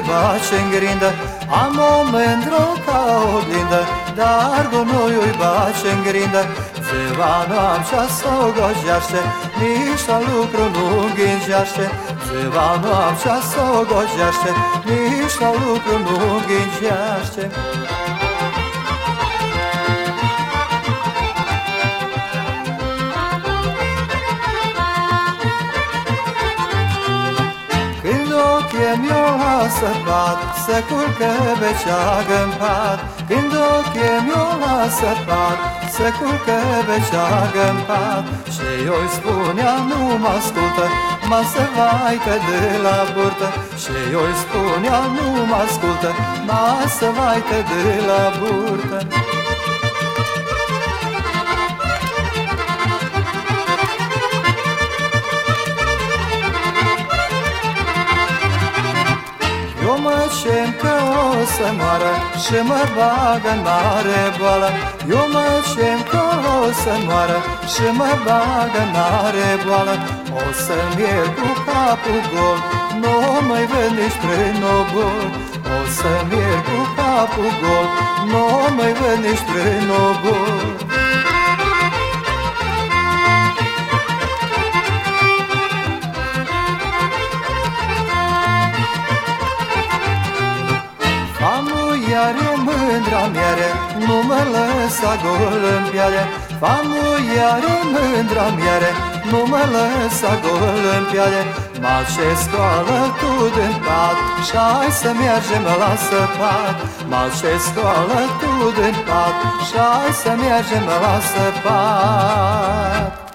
bace în grindă, am o mândră ca oglindă, dar gunoiul bace în grindă. Ziua noaptea s-o gogeaște, nici la lucru nu ghingeaște. Ziua noaptea s-o gogeaște, nici la lucru nu ghingeaște. Eu la sărbat, se culcă beceagă-n pat. Când o chem eu la sărbat, se culcă beceagă-n pat. Și eu-i spunea, nu mă ascultă, mă se vaită de la burtă. Și eu-i spunea, nu mă ascultă, mă se vaită de la burtă. Eu mă tem că o să moară și mă bagă în mare boală. Eu mă tem că o să moară și mă bagă în mare boală. O să-mi iert cu capul gol, nu mai văd nici prin obor. O să-mi iert cu capul gol, nu mai văd nici prin obor. Iar e mândra miere, nu mă lăsa gol în piele. Iar e mândra miere, nu mă lăsa gol în piele. Mă ce scoală tu din pat și-ai să mergem la săpat. Mă ce scoală tu din pat și-ai să mergem la săpat.